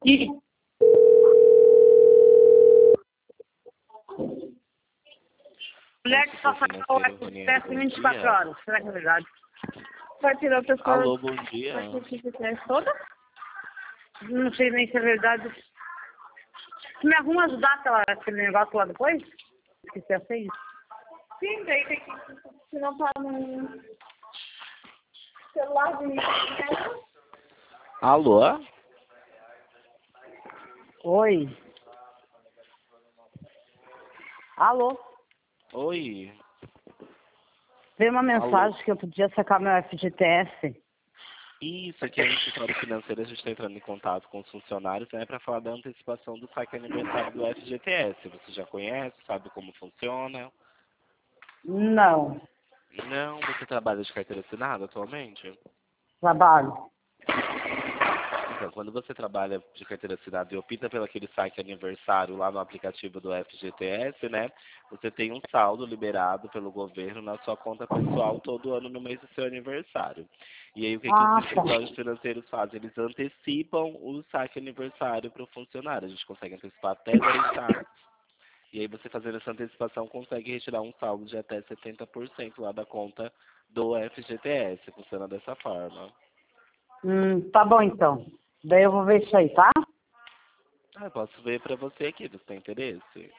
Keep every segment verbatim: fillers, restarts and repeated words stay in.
E mulher que só faz o F G T S em vinte e quatro horas. Será que é verdade? Vai tirar a pessoa... Alô, bom dia. Vai ter F G T S toda? Não sei nem se é verdade. Você me arruma ajudar aquela, aquele negócio lá depois? Esqueci a senha. Sim, daí tem que... Se não tá no celular de Alô? Oi. Alô? Oi. Veio uma mensagem Alô? que eu podia sacar meu F G T S. Isso aqui é o escritório financeiro, a gente está entrando em contato com os funcionários, né, para falar da antecipação do saque aniversário do F G T S. Você já conhece, sabe como funciona? Não. Não, você trabalha de carteira assinada atualmente? Trabalho. Então, quando você trabalha de carteira assinada e opta pelo aquele saque aniversário lá no aplicativo do F G T S, né, você tem um saldo liberado pelo governo na sua conta pessoal todo ano no mês do seu aniversário. E aí, o que, que Ah, os tá. escritórios financeiros fazem? Eles antecipam o saque aniversário para o funcionário. A gente consegue antecipar até dez saques. E aí, você fazendo essa antecipação, consegue retirar um saldo de até setenta por cento lá da conta do F G T S. Funciona dessa forma. Hum, tá bom então. Daí eu vou ver isso aí, tá? Ah, eu posso ver para você aqui, você tem interesse?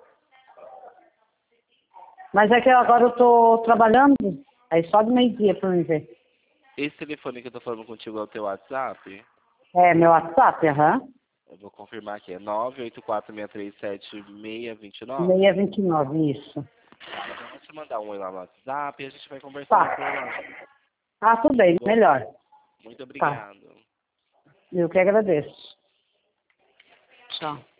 Mas é que agora eu tô trabalhando, aí só de meio-dia pra mim ver. Esse telefone que eu tô falando contigo é o teu WhatsApp? É, meu WhatsApp, aham. Eu vou confirmar aqui, é nove oito quatro seis três sete seis dois nove? seiscentos e vinte e nove, isso. Tá, então eu vou te mandar um oi lá no WhatsApp e a gente vai conversando Tá. por lá. Ah, tudo bem, Tá bom? melhor. Muito Tá. obrigado. Eu que agradeço. Tchau.